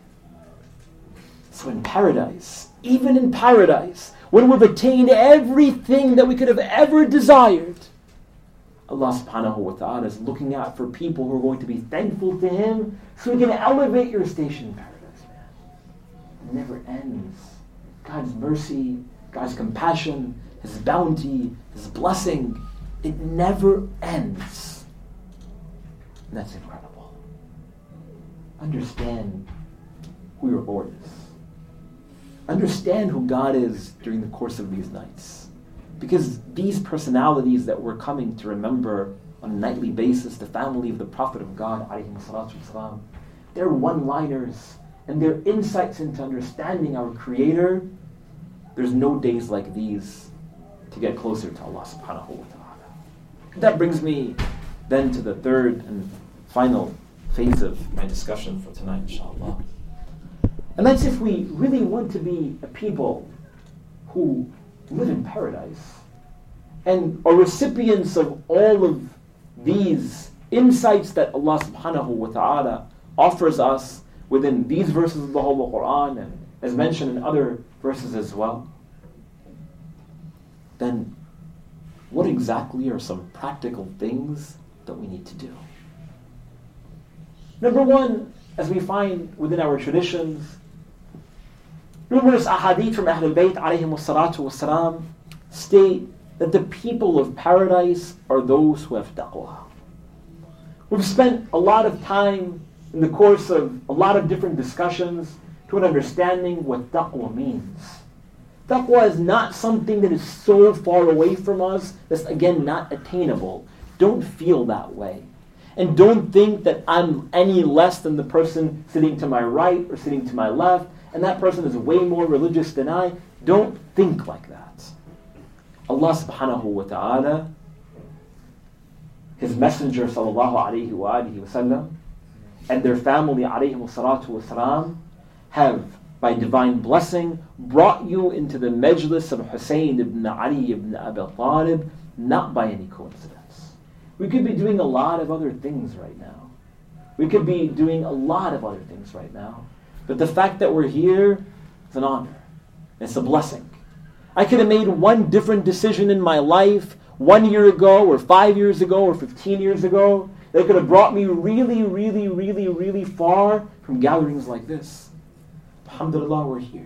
So in paradise, even in paradise, when we've attained everything that we could have ever desired, Allah subhanahu wa ta'ala is looking out for people who are going to be thankful to Him so He can elevate your station in paradise, man. It never ends. God's mercy, God's compassion, His bounty, His blessing, it never ends. And that's incredible. Understand who your Lord is. Understand who God is during the course of these nights. Because these personalities that we're coming to remember on a nightly basis, the family of the Prophet of God, alayhi salatu wasalam, they're one-liners and they're insights into understanding our Creator. There's no days like these to get closer to Allah subhanahu wa ta'ala. That brings me then to the third and final phase of my discussion for tonight, inshallah. And that's if we really want to be a people who live in paradise and are recipients of all of these insights that Allah subhanahu wa ta'ala offers us within these verses of the Holy Quran and as mentioned in other verses as well, then what exactly are some practical things that we need to do? Number one, as we find within our traditions, numerous ahadith from Ahlul Bayt alayhim salatu wasalam state that the people of paradise are those who have taqwa. We've spent a lot of time in the course of a lot of different discussions to an understanding what taqwa means. Taqwa is not something that is so far away from us that's again not attainable. Don't feel that way. And don't think that I'm any less than the person sitting to my right or sitting to my left, and that person is way more religious than I. Don't think like that. Allah subhanahu wa ta'ala, His Messenger sallallahu alayhi wa alihi wa sallam, and their family alayhi salatu wa salam have, by divine blessing, brought you into the majlis of Hussein ibn Ali ibn Abi Talib, not by any coincidence. We could be doing a lot of other things right now. We could be doing a lot of other things right now. But the fact that we're here is an honor. It's a blessing. I could have made one different decision in my life one year ago or five years ago or fifteen years ago that could have brought me really, really, really, really far from gatherings like this. Alhamdulillah, we're here.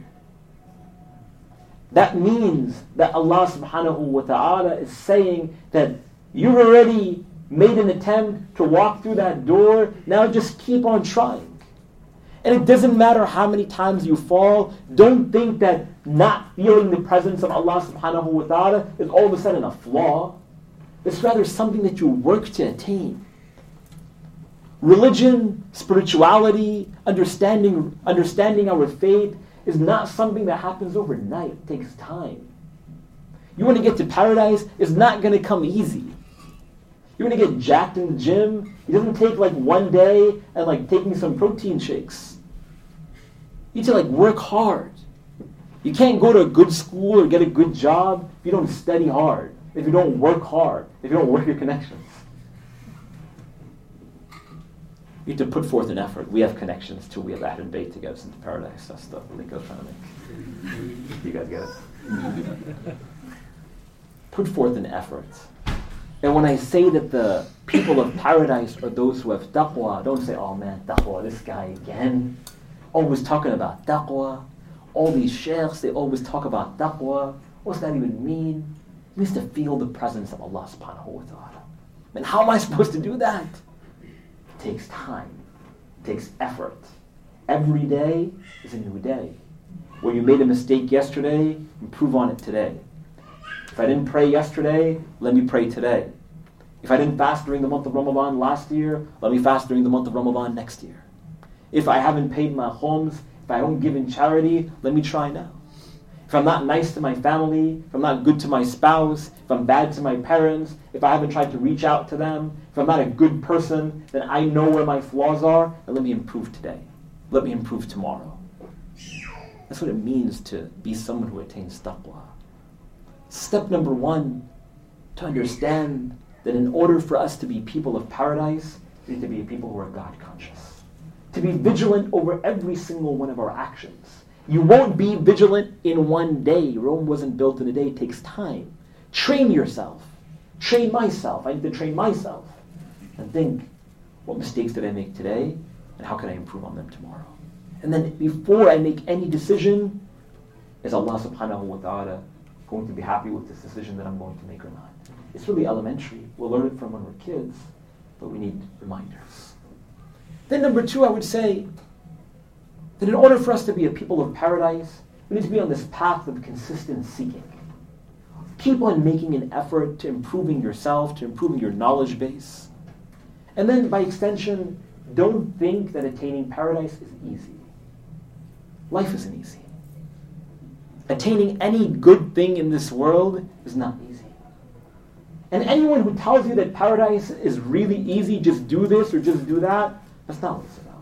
That means that Allah subhanahu wa ta'ala is saying that you've already made an attempt to walk through that door, now just keep on trying. And it doesn't matter how many times you fall. Don't think that not feeling the presence of Allah subhanahu wa ta'ala is all of a sudden a flaw. It's rather something that you work to attain. Religion, spirituality, understanding, understanding our faith is not something that happens overnight. It takes time. You want to get to paradise, it's not going to come easy. You want to get jacked in the gym, it doesn't take like one day and like taking some protein shakes. You need to like work hard. You can't go to a good school or get a good job if you don't study hard, if you don't work hard, if you don't work your connections. You have to put forth an effort. We have connections too. We have Ahlul Bayt to get us into paradise. That's the link I was trying to make. You guys get it? Put forth an effort. And when I say that the people of paradise are those who have taqwa, don't say, oh man, taqwa, this guy again. Always talking about taqwa. All these sheikhs, they always talk about taqwa. What's that even mean? It means to feel the presence of Allah subhanahu wa ta'ala. And how am I supposed to do that? It takes time. It takes effort. Every day is a new day. Where you made a mistake yesterday, improve on it today. If I didn't pray yesterday, let me pray today. If I didn't fast during the month of Ramadan last year, let me fast during the month of Ramadan next year. If I haven't paid my homes, if I don't give in charity, let me try now. If I'm not nice to my family, if I'm not good to my spouse, if I'm bad to my parents, if I haven't tried to reach out to them, if I'm not a good person, then I know where my flaws are, and let me improve today. Let me improve tomorrow. That's what it means to be someone who attains taqwa. Step number one, to understand that in order for us to be people of paradise, we need to be people who are God conscious. To be vigilant over every single one of our actions. You won't be vigilant in one day. Rome wasn't built in a day. It takes time. Train yourself. Train myself. I need to train myself. And think, what mistakes did I make today? And how can I improve on them tomorrow? And then before I make any decision, is Allah subhanahu wa ta'ala going to be happy with this decision that I'm going to make or not? It's really elementary. We'll learn it from when we're kids, but we need reminders. Then number two, I would say that in order for us to be a people of paradise, we need to be on this path of consistent seeking. Keep on making an effort to improving yourself, to improving your knowledge base. And then by extension, don't think that attaining paradise is easy. Life isn't easy. Attaining any good thing in this world is not easy. And anyone who tells you that paradise is really easy, just do this or just do that, that's not what it's about.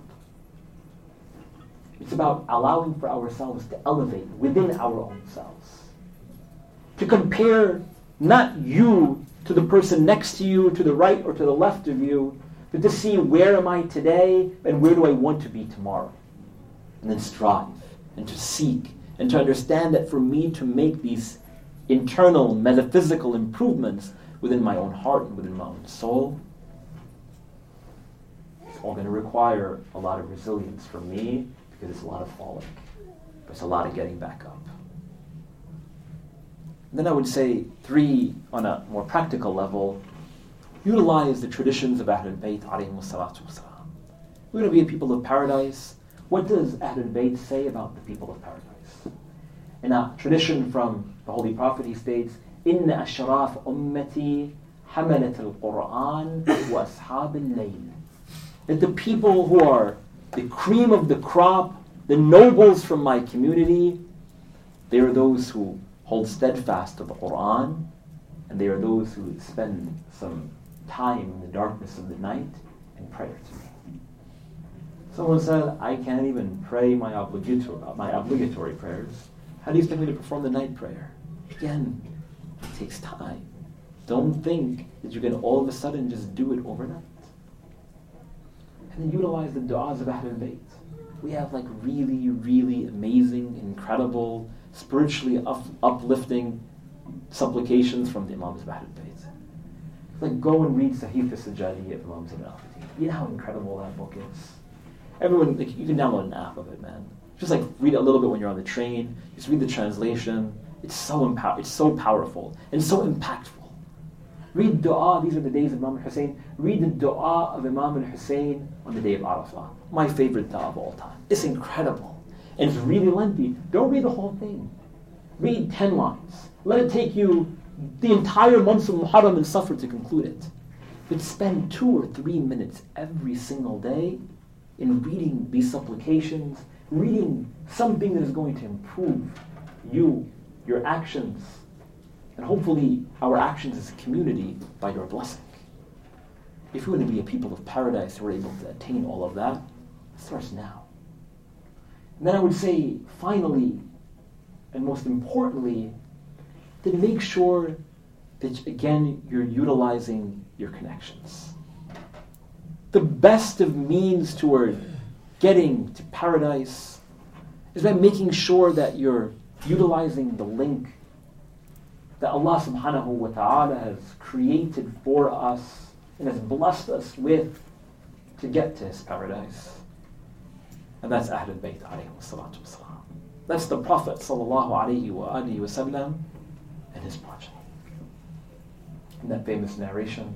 It's about allowing for ourselves to elevate within our own selves. To compare not you to the person next to you, to the right or to the left of you, but to see where am I today and where do I want to be tomorrow. And then strive and to seek and to understand that for me to make these internal metaphysical improvements within my own heart and within my own soul, it's all going to require a lot of resilience from me because it's a lot of falling. But it's a lot of getting back up. And then I would say three, on a more practical level, utilize the traditions of Ahlul Bayt alayhimu salatu wasalam. We're going to be a people of paradise. What does Ahlul Bayt say about the people of paradise? In a tradition from the Holy Prophet, he states, Inna ashraf ummati hamalat al-Qur'an wa ashab al-layl. That the people who are the cream of the crop, the nobles from my community, they are those who hold steadfast to the Qur'an, and they are those who spend some time in the darkness of the night in prayer to me. Someone said, I can't even pray my obligatory, my obligatory prayers. How do you expect me to perform the night prayer? Again, it takes time. Don't think that you can all of a sudden just do it overnight. And then utilize the du'as of Ahlul Bayt. We have like really, really amazing, incredible, spiritually up- uplifting supplications from the Imams of Ahlul Bayt. Like go and read Sahif al-Sajjadi of Imam Zayn al-Abidin. You know how incredible that book is. Everyone, like, you can download an app of it, man. Just like read it a little bit when you're on the train. Just read the translation. It's so empower. It's so powerful and so impactful. Read dua. These are the days of Imam al-Hussein. Read the dua of Imam al-Hussein on the day of Arafah. My favorite dua of all time. It's incredible. And it's really lengthy. Don't read the whole thing. Read ten lines. Let it take you the entire months of Muharram and Safar to conclude it. But spend two or three minutes every single day in reading these supplications, reading something that is going to improve you, your actions, and hopefully our actions as a community by your blessing. If you want to be a people of paradise who are able to attain all of that, it starts now. And then I would say, finally, and most importantly, to make sure that, again, you're utilizing your connections. The best of means toward getting to paradise is by making sure that you're utilizing the link that Allah subhanahu wa ta'ala has created for us and has blessed us with to get to His paradise. And that's Ahlul Bayt alayhi salatu wasalam. That's the Prophet sallallahu alayhi wa alihi wa sallam and his progeny. In that famous narration,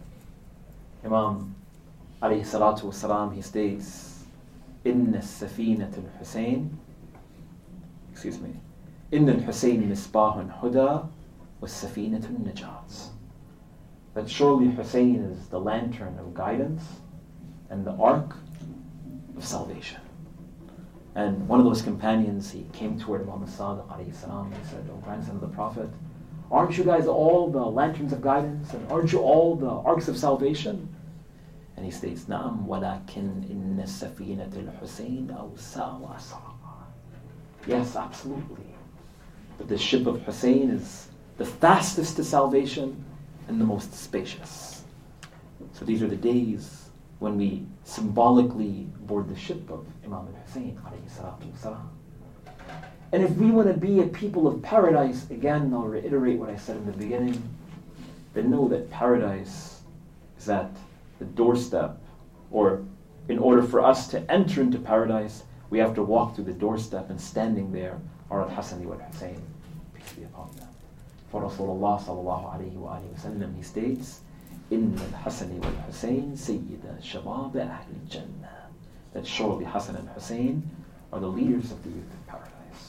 Imam alayhi salatu wasalam, he states, Inna safinat al-Husayn, excuse me, Inna al-Husayn misbahun huda was safinat al-najat. That surely Hussein is the lantern of guidance and the ark of salvation. And one of those companions, he came toward Imam Sadiq alayhi salam and he said, O grandson of the Prophet, aren't you guys all the lanterns of guidance and aren't you all the arks of salvation? And he states, Na'am, walakin inna safinat al-Husayn awsa wa asraqa. Yes, absolutely. But the ship of Hussein is the fastest to salvation and the most spacious. So these are the days when we symbolically board the ship of Imam al-Hussein alayhi salatu wasalam. And if we want to be a people of paradise, again, I'll reiterate what I said in the beginning, then know that paradise is at the doorstep, or in order for us to enter into paradise, we have to walk through the doorstep, and standing there are al-Hasani wal-Hussein, peace be upon them. For Rasulullah sallallahu alayhi wa alihi wa sallam, he states, Inna al-Hasani wal-Hussein sayyida shabab ahl al-Jannah. That surely Hassan and Hussein are the leaders of the youth of paradise.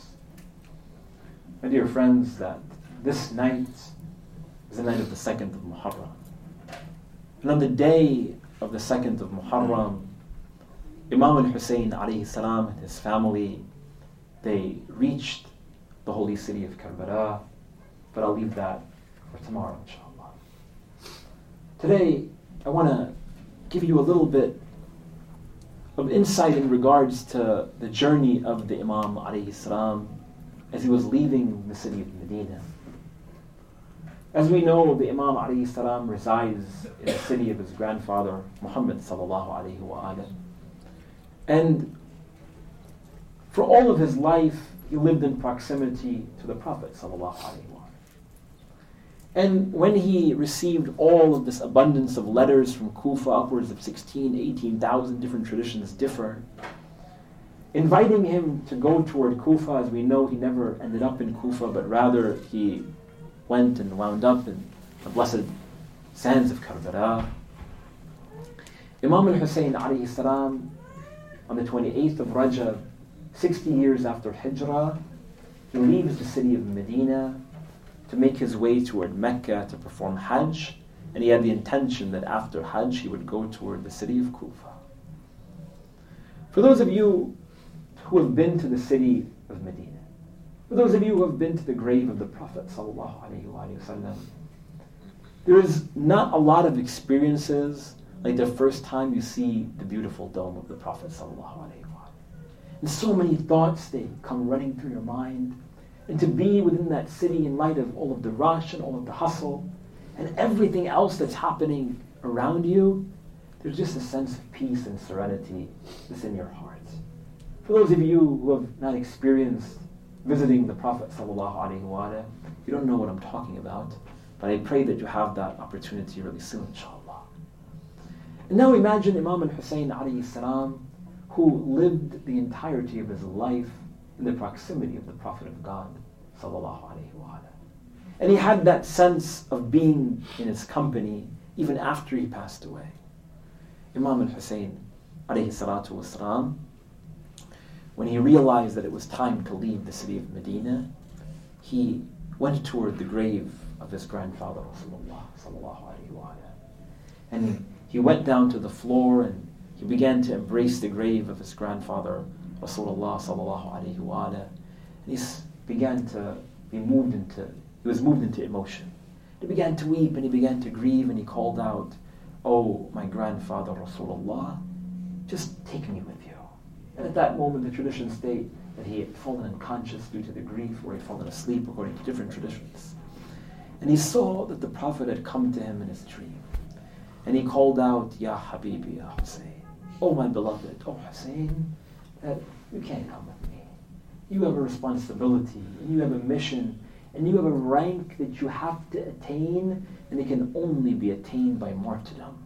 My dear friends, that this night is the night of the second of Muharram. And on the day of the second of Muharram, Imam al-Hussein alayhi salam and his family, they reached the holy city of Karbala, but I'll leave that for tomorrow, inshallah. Today, I want to give you a little bit of insight in regards to the journey of the Imam alayhi salam as he was leaving the city of Medina. As we know, the Imam alayhi salam resides in the city of his grandfather, Muhammad sallallahu alayhi wa alayhi. And for all of his life, he lived in proximity to the Prophet sallallahu alayhi wa alayhi. And when he received all of this abundance of letters from Kufa, upwards of sixteen, eighteen thousand, different traditions differ, inviting him to go toward Kufa, as we know he never ended up in Kufa, but rather he went and wound up in the blessed sands of Karbala. Imam al-Hussein alayhi salam, on the twenty-eighth of Rajab, sixty years after Hijrah, he leaves the city of Medina to make his way toward Mecca to perform Hajj, and he had the intention that after Hajj he would go toward the city of Kufa. For those of you who have been to the city of Medina, for those of you who have been to the grave of the Prophet sallallahu alaihi wasallam, there is not a lot of experiences like the first time you see the beautiful dome of the Prophet sallallahu alaihi wasallam. And so many thoughts, they come running through your mind. And to be within that city in light of all of the rush and all of the hustle and everything else that's happening around you, there's just a sense of peace and serenity that's in your heart. For those of you who have not experienced visiting the Prophet ﷺ, you don't know what I'm talking about, but I pray that you have that opportunity really soon, inshallah. And now imagine Imam al-Hussein alayhi salam, who lived the entirety of his life in the proximity of the Prophet of God sallallahu alaihi wasallam. And he had that sense of being in his company even after he passed away. Imam al-Hussein alayhi salatu wasalam, when he realized that it was time to leave the city of Medina, he went toward the grave of his grandfather Rasulullah sallallahu alaihi wasallam. And he went down to the floor and he began to embrace the grave of his grandfather Rasulullah sallallahu alaihi wasallam. And he began to be moved into, he was moved into emotion. He began to weep and he began to grieve and he called out, "Oh, my grandfather Rasulullah, just take me with you." And at that moment the traditions state that he had fallen unconscious due to the grief, or he had fallen asleep according to different traditions. And he saw that the Prophet had come to him in his dream. And he called out, "Ya Habibi, Ya Hussein, oh my beloved, oh Hussein, that you can't come with me. You have a responsibility, and you have a mission, and you have a rank that you have to attain, and it can only be attained by martyrdom,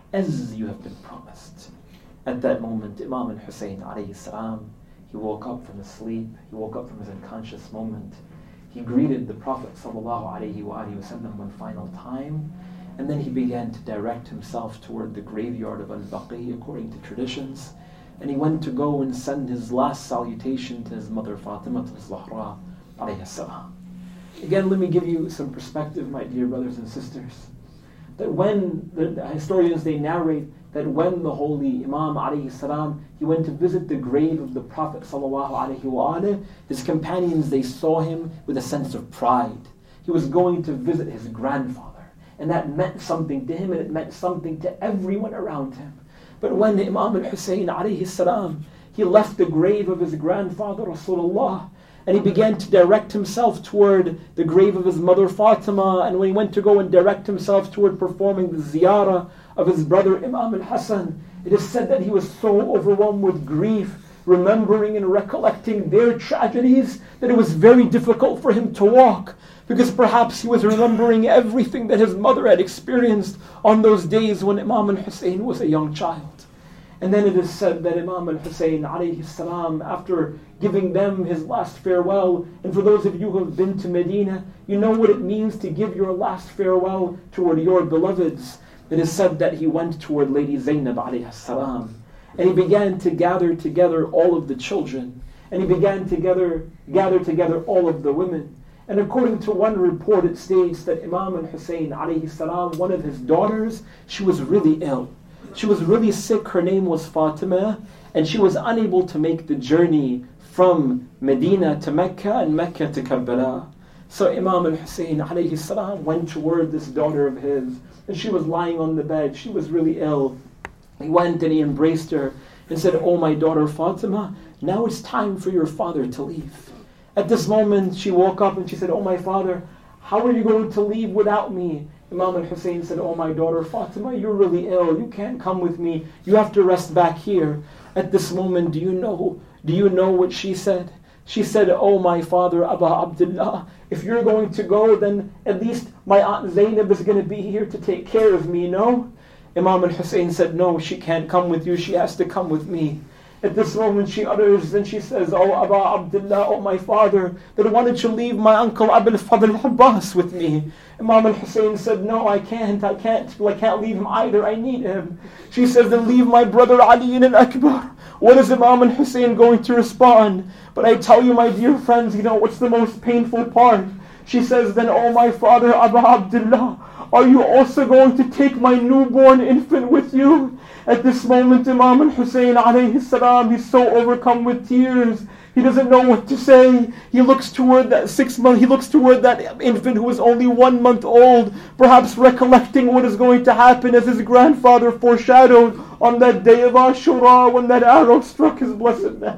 as you have been promised." At that moment, Imam al-Hussein alayhi salam, he woke up from his sleep, he woke up from his unconscious moment. He greeted the Prophet sallallahu alaihi wasallam one final time, and then he began to direct himself toward the graveyard of Al-Baqi according to traditions, and he went to go and send his last salutation to his mother Fatima al-Zahra alayhi salam. Again, let me give you some perspective, my dear brothers and sisters, that when the, the historians, they narrate that when the holy Imam alayhi salam, he went to visit the grave of the Prophet sallallahu alaihi wasallam, his companions, they saw him with a sense of pride. He was going to visit his grandfather, and that meant something to him, and it meant something to everyone around him. But when Imam al-Hussein alayhi salam, he left the grave of his grandfather Rasulullah, and he began to direct himself toward the grave of his mother Fatima, and when he went to go and direct himself toward performing the ziyarah of his brother Imam al-Hasan, it is said that he was so overwhelmed with grief, remembering and recollecting their tragedies, that it was very difficult for him to walk, because perhaps he was remembering everything that his mother had experienced on those days when Imam al-Hussein was a young child. And then it is said that Imam al-Hussein alayhi salam, after giving them his last farewell, and for those of you who have been to Medina, you know what it means to give your last farewell toward your beloveds. It is said that he went toward Lady Zainab alayhi salam, and he began to gather together all of the children, and he began to gather, gather together all of the women. And according to one report, it states that Imam al-Hussein alayhi salam, one of his daughters, she was really ill. She was really sick. Her name was Fatima, and she was unable to make the journey from Medina to Mecca and Mecca to Karbala. So Imam al-Hussein alayhi salam went toward this daughter of his, and she was lying on the bed. She was really ill. He went and he embraced her and said, "Oh, my daughter Fatima, now it's time for your father to leave." At this moment, she woke up and she said, "Oh, my father, how are you going to leave without me?" Imam al-Hussein said, "Oh, my daughter Fatima, you're really ill. You can't come with me. You have to rest back here." At this moment, do you know, do you know what she said? She said, "Oh, my father, Aba Abdullah, if you're going to go, then at least my aunt Zainab is going to be here to take care of me, no?" Imam al-Hussein said, "No, she can't come with you. She has to come with me." At this moment she utters and she says, "Oh, Aba Abdullah, oh my father, then why don't you leave my uncle Abul Fadl al-Abbas with me?" Imam al-Hussein said, "No, I can't, I can't, I can't leave him either, I need him." She says, "Then leave my brother Ali al-Akbar." What is Imam al-Hussein going to respond? But I tell you, my dear friends, you know what's the most painful part? She says, "Then, oh my father, Aba Abdullah, are you also going to take my newborn infant with you?" At this moment, Imam al-Hussein alayhi salam, he's so overcome with tears. He doesn't know what to say. He looks toward that six month, he looks toward that infant who is only one month old, perhaps recollecting what is going to happen as his grandfather foreshadowed on that day of Ashura when that arrow struck his blessed neck.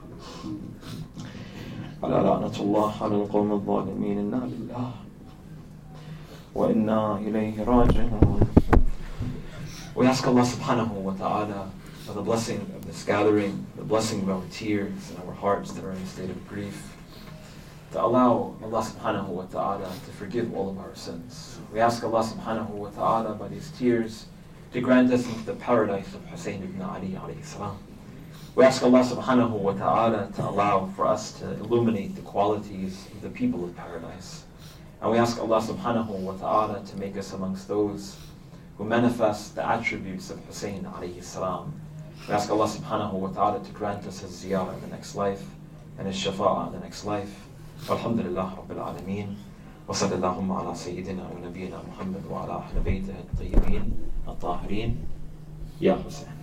على لعنة الله على القوم الظالمين إنا لله وإنا إليه راجعون We ask Allah subhanahu wa ta'ala for the blessing of this gathering, the blessing of our tears and our hearts that are in a state of grief, to allow Allah subhanahu wa ta'ala to forgive all of our sins. We ask Allah subhanahu wa ta'ala by these tears to grant us into the paradise of Hussein ibn Ali alayhi salam. We ask Allah subhanahu wa ta'ala to allow for us to illuminate the qualities of the people of paradise. And we ask Allah subhanahu wa ta'ala to make us amongst those who manifest the attributes of Hussein alayhi salam. We ask Allah subhanahu wa ta'ala to grant us his ziyarah in the next life and his shafa'ah in the next life. Alhamdulillah Rabbil Alameen. Wa sallallahu ala Sayyidina wa Nabiyyina Muhammad wa ala ahli baytihi at-tayyibin at-tahirin. Ya Hussein.